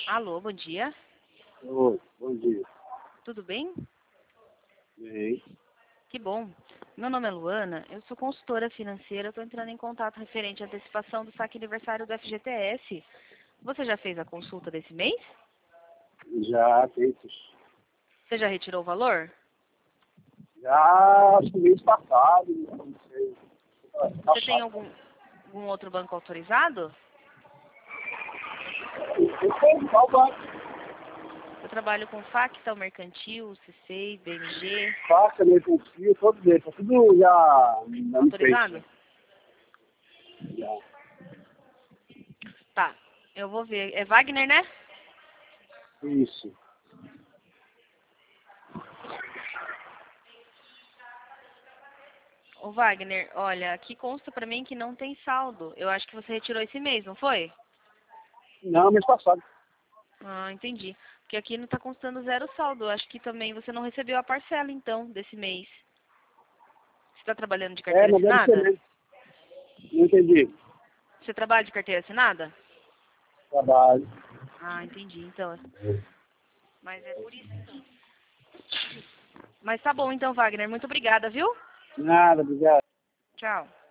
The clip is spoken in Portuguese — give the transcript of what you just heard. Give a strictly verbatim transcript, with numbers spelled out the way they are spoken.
Alô, bom dia. Oi, bom dia. Tudo bem? Bem, Que bom. Meu nome é Luana, eu sou consultora financeira, estou entrando em contato referente à antecipação do saque aniversário do F G T S. Você já fez a consulta desse mês? já feitos. Você já retirou o valor? Já acho que mês passado, não sei. Tá Você tem chato. algum, algum outro banco autorizado? Eu sei qual banco. Eu trabalho com Factal, Mercantil, C C, B M G. Faça, meio confio, todos eles. Tá tudo já dando frente. Autorizado? Já. Tá, eu vou ver. É Wagner, né? Isso. Ô Wagner, olha, aqui consta pra mim que não tem saldo. Eu acho que você retirou esse mês, não foi? Não, mês passado. Ah, entendi. Porque aqui não tá constando zero saldo. Eu acho que também você não recebeu a parcela, então, desse mês. Você está trabalhando de É, carteira mas deve ser assinada? mesmo. Não entendi. Você trabalha de carteira assinada? Trabalho. Ah, entendi. Então, mas é por isso, então. Mas tá bom, então, Wagner. Muito obrigada, viu? Nada, obrigado. Tchau.